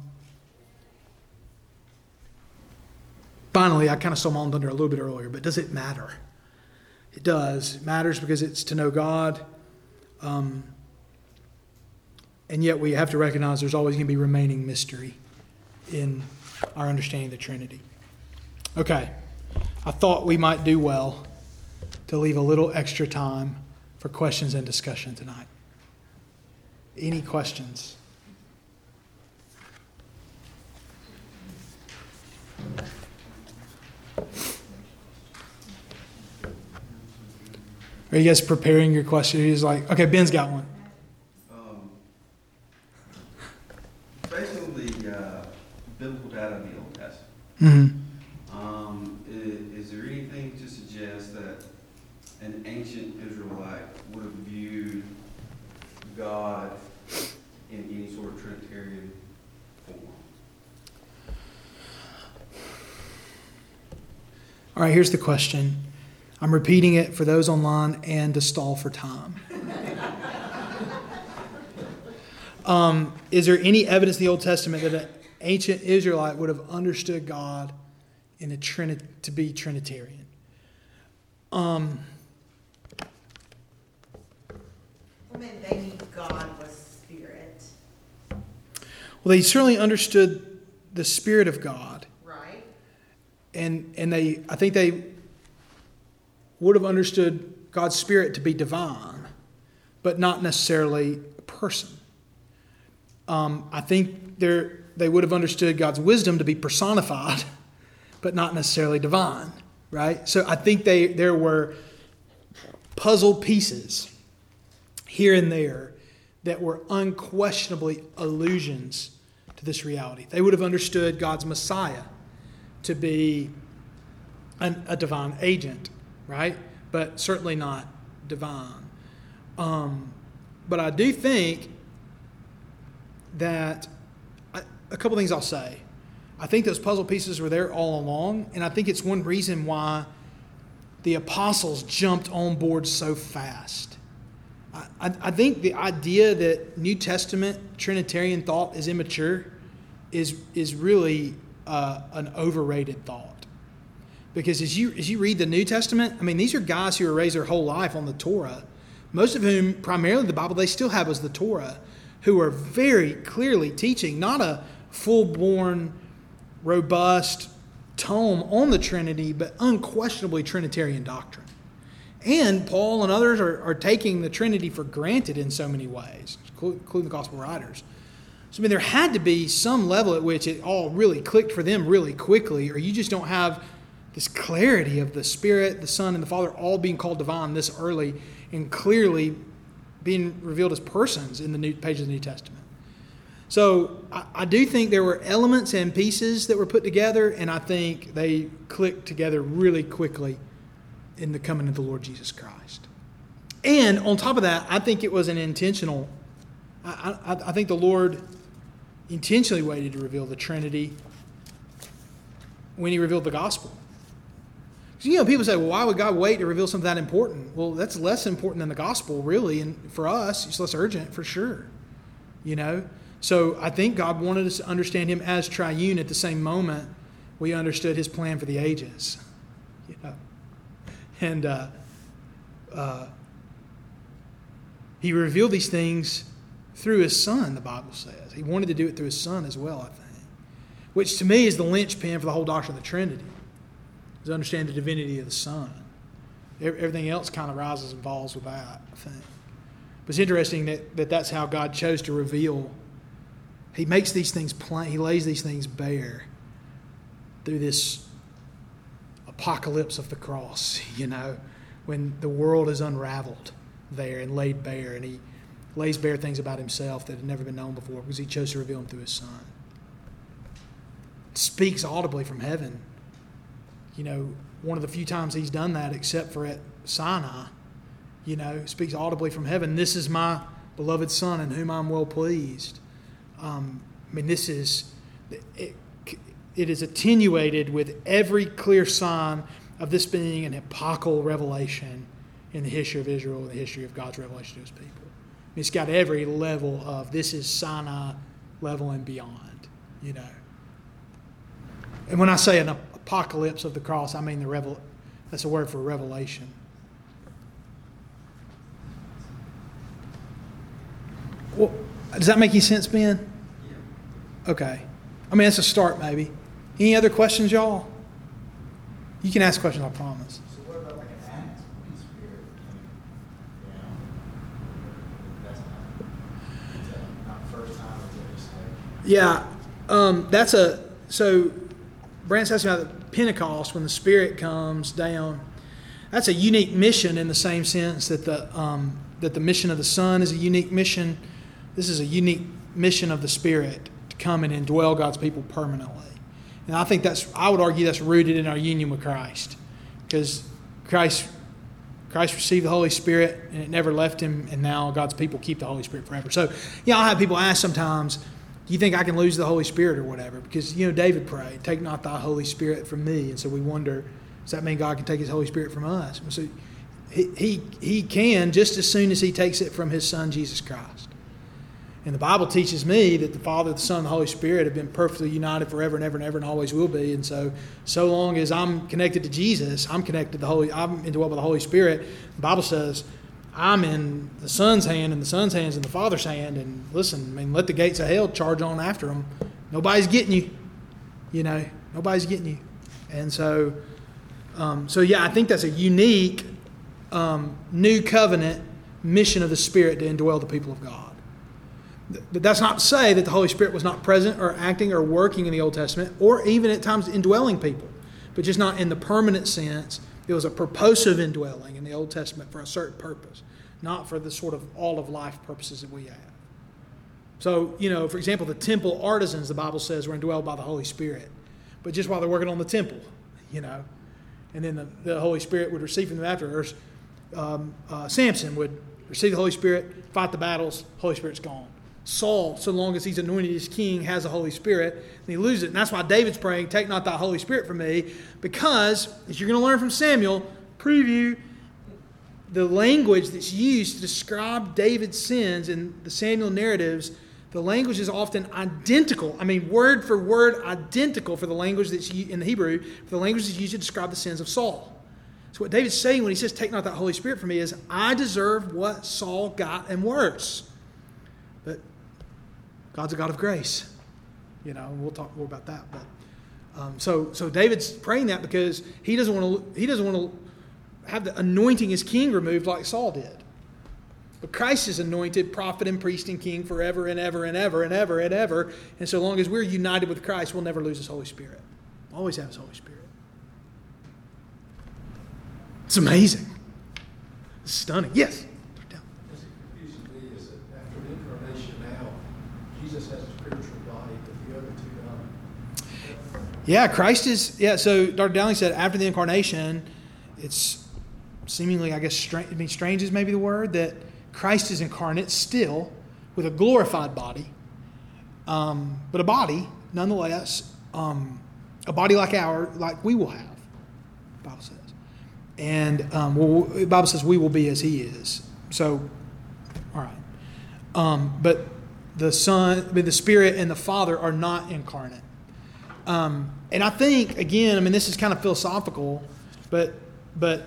finally, I kind of stole my own thunder a little bit earlier, but does it matter? It does. It matters because it's to know God. Um, and yet we have to recognize there's always going to be remaining mystery in our understanding of the Trinity. Okay. I thought we might do well to leave a little extra time for questions and discussion tonight. Any questions? Are you guys preparing your question? He's like, okay, Ben's got one. Um, based on the uh, biblical data of the Old Testament, Mm-hmm. um, is, is there anything to suggest that an ancient Israelite would have viewed God in any sort of Trinitarian form? All right, here's the question. I'm repeating it for those online and to stall for time. um, is there any evidence in the Old Testament that an ancient Israelite would have understood God in a Trini- to be Trinitarian? Um, I mean, they knew God was spirit. well, they certainly understood the Spirit of God. Right. And and they, I think they would have understood God's Spirit to be divine, but not necessarily a person. Um, I think they would have understood God's wisdom to be personified, but not necessarily divine, right? So I think they there were puzzle pieces here and there that were unquestionably allusions to this reality. They would have understood God's Messiah to be an, a divine agent, right? But certainly not divine. Um, but I do think that I, a couple things I'll say. I think those puzzle pieces were there all along, and I think it's one reason why the apostles jumped on board so fast. I, I, I think the idea that New Testament Trinitarian thought is immature is is really uh, an overrated thought. Because as you as you read the New Testament, I mean, these are guys who were raised their whole life on the Torah, most of whom, primarily the Bible, they still have as the Torah, who are very clearly teaching not a full-born, robust tome on the Trinity, but unquestionably Trinitarian doctrine. And Paul and others are, are taking the Trinity for granted in so many ways, including the gospel writers. So, I mean, there had to be some level at which it all really clicked for them really quickly, or you just don't have this clarity of the Spirit, the Son, and the Father all being called divine this early and clearly being revealed as persons in the new pages of the New Testament. So I, I do think there were elements and pieces that were put together, and I think they clicked together really quickly in the coming of the Lord Jesus Christ. And on top of that, I think it was an intentional, I, I, I think the Lord intentionally waited to reveal the Trinity when He revealed the gospel. You know, people say, well, why would God wait to reveal something that important? Well, that's less important than the gospel, really. And for us, it's less urgent, for sure. You know? So I think God wanted us to understand Him as triune at the same moment we understood His plan for the ages. You know? And uh, uh, He revealed these things through His Son, the Bible says. He wanted to do it through His Son as well, I think. Which to me is the linchpin for the whole doctrine of the Trinity. Is understand the divinity of the Son. Everything else kind of rises and falls with that, I think. But it's interesting that, that that's how God chose to reveal. He makes these things plain. He lays these things bare through this apocalypse of the cross, you know, when the world is unraveled there and laid bare. And He lays bare things about Himself that had never been known before because He chose to reveal them through His Son. It speaks audibly from heaven. You know, one of the few times He's done that, except for at Sinai, you know, speaks audibly from heaven. This is my beloved Son in whom I'm well pleased. Um, I mean, this is, it, it is attenuated with every clear sign of this being an epochal revelation in the history of Israel, and the history of God's revelation to His people. I mean, it's got every level of this is Sinai level and beyond, you know. And when I say an apocalypse of the cross, I mean the revel. That's a word for revelation. Well, does that make any sense, Ben? Yeah. Okay. I mean, that's a start, maybe. Any other questions, y'all? You can ask questions, I promise. So what about like an act of the Spirit? You know, that's not, not first time. It's like, yeah, um, that's a so. Brant's asking about the Pentecost when the Spirit comes down. That's a unique mission in the same sense that the um, that the mission of the Son is a unique mission. This is a unique mission of the Spirit to come and indwell God's people permanently. And I think that's, I would argue that's rooted in our union with Christ. Because Christ Christ received the Holy Spirit and it never left Him, and now God's people keep the Holy Spirit forever. So, yeah, I'll have people ask sometimes, do you think I can lose the Holy Spirit or whatever? Because, you know, David prayed, take not thy Holy Spirit from me. And so we wonder, does that mean God can take His Holy Spirit from us? And so he, he, he can just as soon as He takes it from His Son, Jesus Christ. And the Bible teaches me that the Father, the Son, and the Holy Spirit have been perfectly united forever and ever and ever and always will be. And so, so long as I'm connected to Jesus, I'm connected to the Holy, I'm indwelt by the Holy Spirit. The Bible says I'm in the Son's hand and the Son's hand's in the Father's hand. And listen, I mean, let the gates of hell charge on after them. Nobody's getting you. You know, nobody's getting you. And so, um, so yeah, I think that's a unique um, new covenant mission of the Spirit to indwell the people of God. But that's not to say that the Holy Spirit was not present or acting or working in the Old Testament, or even at times indwelling people, but just not in the permanent sense. It was a purposive indwelling in the Old Testament for a certain purpose, not for the sort of all of life purposes that we have. So, you know, for example, the temple artisans, the Bible says, were indwelled by the Holy Spirit, but just while they're working on the temple, you know, and then the, the Holy Spirit would receive from them afterwards. Um, uh, Samson would receive the Holy Spirit, fight the battles, Holy Spirit's gone. Saul, so long as he's anointed as king, has the Holy Spirit, and he loses it. And that's why David's praying, take not thy Holy Spirit from me, because, as you're going to learn from Samuel, preview, the language that's used to describe David's sins in the Samuel narratives, the language is often identical. I mean, word for word identical for the language that's in the Hebrew, for the language that's used to describe the sins of Saul. So what David's saying when he says, take not that Holy Spirit from me, is I deserve what Saul got and worse. But God's a God of grace. You know, and we'll talk more about that. But um, so so David's praying that because he doesn't want to he doesn't want to have the anointing as king removed like Saul did. But Christ is anointed prophet and priest and king forever and ever and ever and ever and ever. And so long as we're united with Christ, we'll never lose his Holy Spirit. Always have his Holy Spirit. It's amazing. It's stunning. Yes? What's confusing me is that after the incarnation now, Jesus has a spiritual body, but the other two don't. Yeah, Christ is, yeah, so Doctor Dowling said after the incarnation, it's seemingly, I guess, strange, I mean, strange is maybe the word, that Christ is incarnate still with a glorified body, um, but a body, nonetheless, um, a body like our, like we will have, the Bible says. And um, well, the Bible says we will be as he is. So, all right. Um, but the Son, the Spirit and the Father are not incarnate. Um, and I think, again, I mean, this is kind of philosophical, but but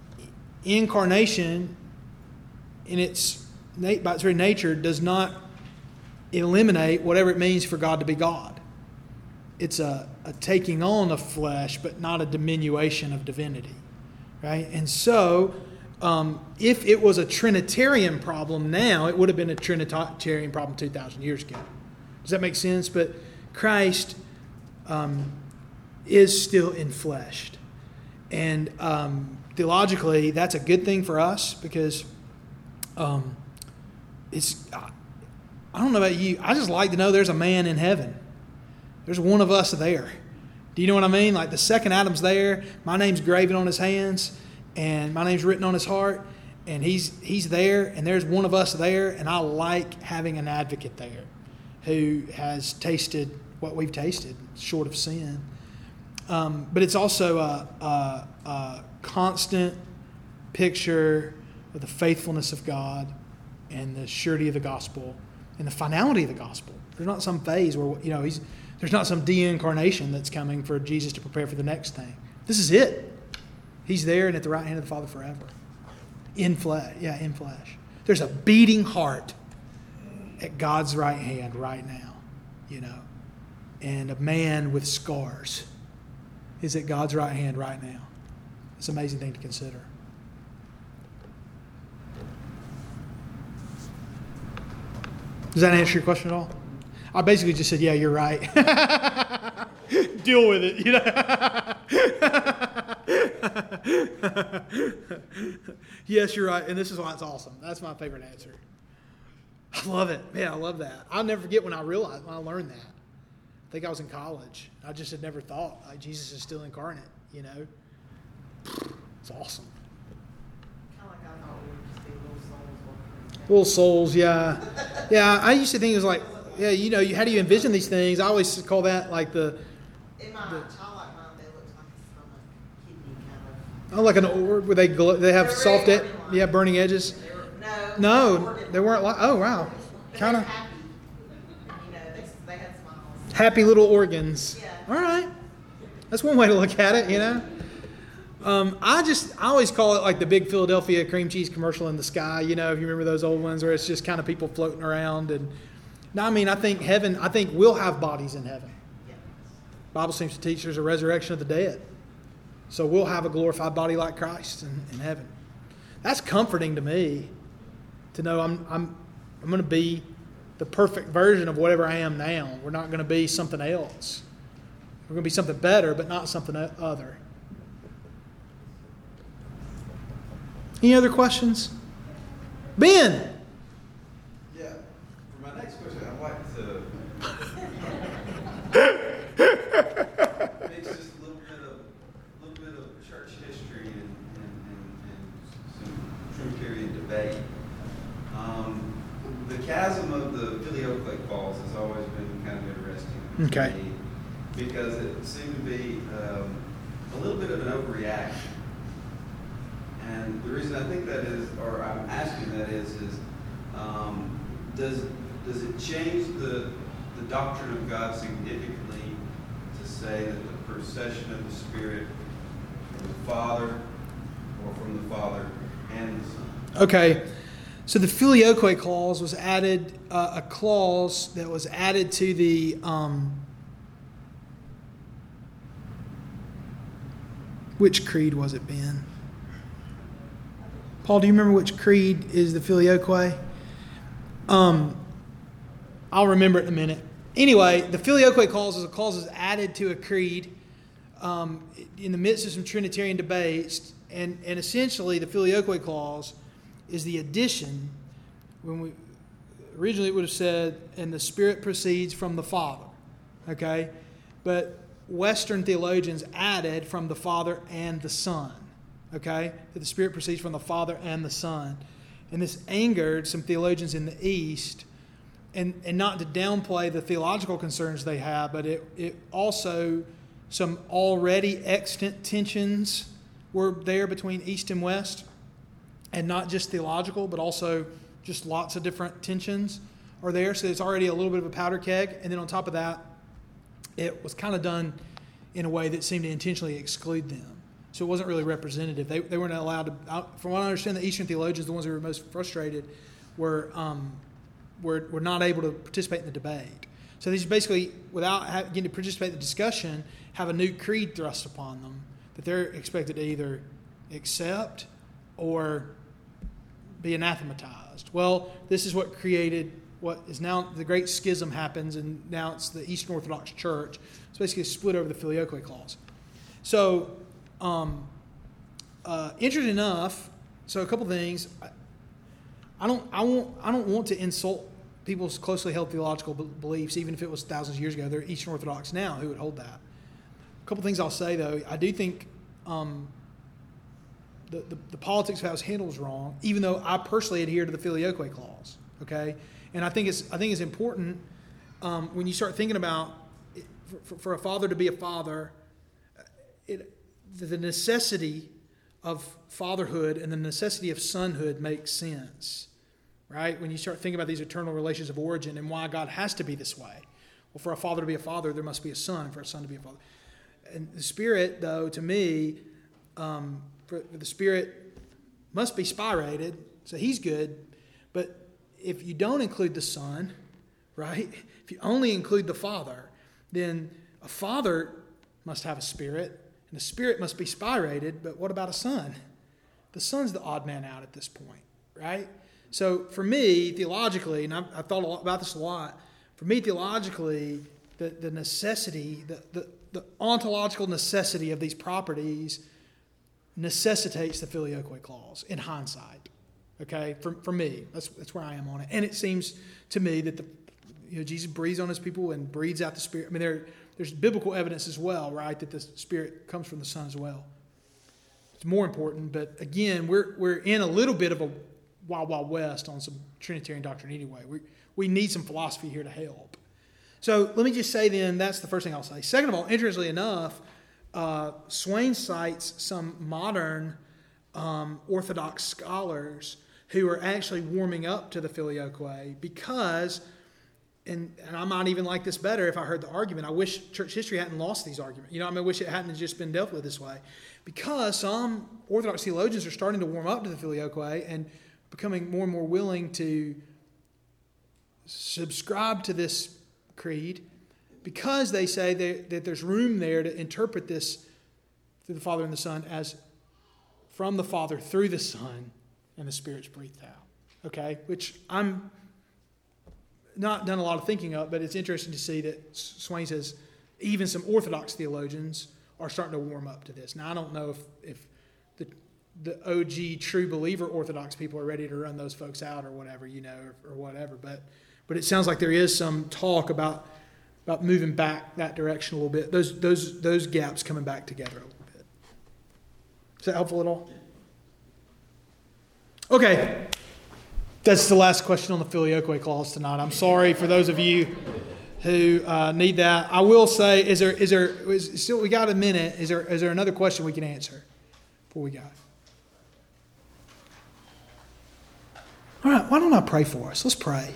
incarnation in its by its very nature does not eliminate whatever it means for God to be God. It's a, a taking on of flesh, but not a diminution of divinity. Right? And so, um, if it was a Trinitarian problem now, it would have been a Trinitarian problem two thousand years ago. Does that make sense? But Christ um, is still enfleshed. And um, theologically, that's a good thing for us because um, it's, I don't know about you, I just like to know there's a man in heaven. There's one of us there. Do you know what I mean? Like the second Adam's there, my name's graven on his hands, and my name's written on his heart, and he's he's there, and there's one of us there, and I like having an advocate there who has tasted what we've tasted, short of sin. Um, but it's also a, a, a constant picture of the faithfulness of God and the surety of the gospel and the finality of the gospel. There's not some phase where, you know, he's there's not some de-incarnation that's coming for Jesus to prepare for the next thing. This is it. He's there and at the right hand of the Father forever. In flesh. Yeah, in flesh. There's a beating heart at God's right hand right now, you know. And a man with scars is at God's right hand right now. It's an amazing thing to consider. Does that answer your question at all? I basically just said, yeah, you're right. Deal with it, you know. Yes, you're right. And this is why it's awesome. That's my favorite answer. I love it. Yeah, I love that. I'll never forget when I realized, when I learned that. I think I was in college. I just had never thought, like, Jesus is still incarnate, you know. It's awesome. Kind of like I thought we would just be little souls walking around. Little souls, yeah. Yeah, I used to think it was like, yeah, you know, you, how do you envision these things? I always call that like the... In my childlike mind, they look like a stomach, kidney kind of. Oh, like an orb where they gl- they have They're soft, very ed- organ-like. yeah, burning edges. They were, no. No, organ- they weren't like. Oh, wow, But kind they of were happy. You know, they, they had smiles. happy little organs. Yeah. All right, that's one way to look at it. You know, um, I just I always call it like the big Philadelphia cream cheese commercial in the sky. You know, if you remember those old ones where it's just kind of people floating around. And no, I mean, I think heaven. I think we'll have bodies in heaven. Yeah. Bible seems to teach there's a resurrection of the dead. So we'll have a glorified body like Christ in, in heaven. That's comforting to me to know I'm I'm I'm going to be the perfect version of whatever I am now. We're not going to be something else. We're going to be something better, but not something other. Any other questions? Ben! Yeah, for my next question, I'd like to mix just a little bit of, little bit of church history and, and, and, and some Trinitarian debate. Um, the chasm of the filioque Okay. me, because it seemed to be um, a little bit of an overreaction. And the reason I think that is, or I'm asking that is, is um, does does it change the the doctrine of God significantly to say that the procession of the Spirit from the Father, or from the Father and the Son? Okay. So the filioque clause was added, uh, a clause that was added to the um, which creed was it, Ben? Paul, do you remember which creed is the filioque? Um, I'll remember it in a minute. Anyway, the filioque clause is a clause that's added to a creed um, in the midst of some Trinitarian debates, and, and essentially the filioque clause is the addition. When we originally it would have said, "And the Spirit proceeds from the Father," okay, but Western theologians added from the Father and the Son, okay, that the Spirit proceeds from the Father and the Son, and this angered some theologians in the East, and and not to downplay the theological concerns they have, but it it also some already extant tensions were there between East and West. And not just theological, but also just lots of different tensions are there. So it's already a little bit of a powder keg. And then on top of that, it was kind of done in a way that seemed to intentionally exclude them. So it wasn't really representative. They they weren't allowed to, from what I understand, the Eastern theologians, the ones who were most frustrated, were um, were, were not able to participate in the debate. So these basically, without getting to participate in the discussion, have a new creed thrust upon them that they're expected to either accept or be anathematized. Well, this is what created what is now the great schism happens, and now it's the Eastern Orthodox Church. It's basically a split over the filioque clause. So, um, uh, interesting enough. So, a couple things. I, I don't, I won't, I don't want to insult people's closely held theological b- beliefs, even if it was thousands of years ago. They're Eastern Orthodox now who would hold that. A couple things I'll say though. I do think. Um, The, the, the politics of how it's handled is wrong, even though I personally adhere to the filioque clause. Okay, and I think it's I think it's important um, when you start thinking about it, for, for a father to be a father, it, the necessity of fatherhood and the necessity of sonhood makes sense, right? When you start thinking about these eternal relations of origin and why God has to be this way. Well, for a father to be a father, there must be a son, and for a son to be a father. And the Spirit, though, to me. Um, For the Spirit must be spirated, so He's good. But if you don't include the Son, right? If you only include the Father, then a Father must have a Spirit, and the Spirit must be spirated. But what about a Son? The Son's the odd man out at this point, right? So for me, theologically, and I've, I've thought a lot about this a lot, for me, theologically, the, the necessity, the, the, the ontological necessity of these properties necessitates the filioque clause in hindsight. Okay, for for me, that's that's where I am on it. And it seems to me that the you know Jesus breathes on His people and breathes out the Spirit. I mean, there there's biblical evidence as well, right, that the Spirit comes from the Son as well. It's more important, but again, we're we're in a little bit of a wild wild west on some Trinitarian doctrine anyway. We we need some philosophy here to help. So let me just say then, that's the first thing I'll say. Second of all, interestingly enough. Uh, Swain cites some modern um, Orthodox scholars who are actually warming up to the filioque because, and, and I might even like this better if I heard the argument. I wish church history hadn't lost these arguments. You know, I mean, I wish it hadn't just been dealt with this way. Because some Orthodox theologians are starting to warm up to the filioque and becoming more and more willing to subscribe to this creed, because they say they, that there's room there to interpret this through the Father and the Son as from the Father through the Son and the Spirit's breathed out. Okay? Which I'm not done a lot of thinking of, but it's interesting to see that Swain says even some Orthodox theologians are starting to warm up to this. Now, I don't know if, if the the O G true believer Orthodox people are ready to run those folks out or whatever, you know, or, or whatever. But but it sounds like there is some talk about about moving back that direction a little bit. Those those those gaps coming back together a little bit. Is that helpful at all? Okay. That's the last question on the filioque clause tonight. I'm sorry for those of you who uh, need that. I will say, is there, is there, is, still, we got a minute. Is there, is there another question we can answer before we go? All right, why don't I pray for us? Let's pray.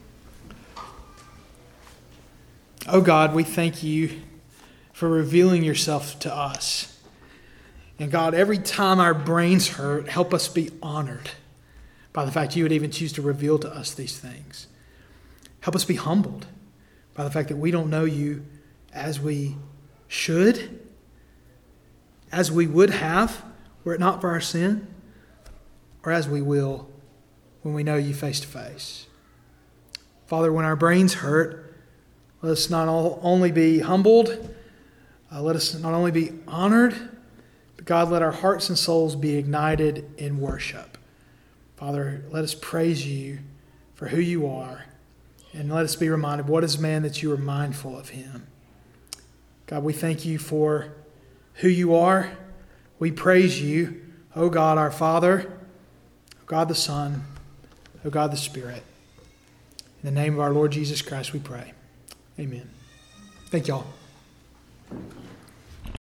Oh God, we thank you for revealing yourself to us. And God, every time our brains hurt, help us be honored by the fact you would even choose to reveal to us these things. Help us be humbled by the fact that we don't know you as we should, as we would have, were it not for our sin, or as we will when we know you face to face. Father, when our brains hurt, let us not all, only be humbled, uh, let us not only be honored, but God, let our hearts and souls be ignited in worship. Father, let us praise you for who you are, and let us be reminded, what is man that you are mindful of him? God, we thank you for who you are. We praise you, O God, our Father, O God the Son, O God the Spirit. In the name of our Lord Jesus Christ we pray. Amen. Thank y'all.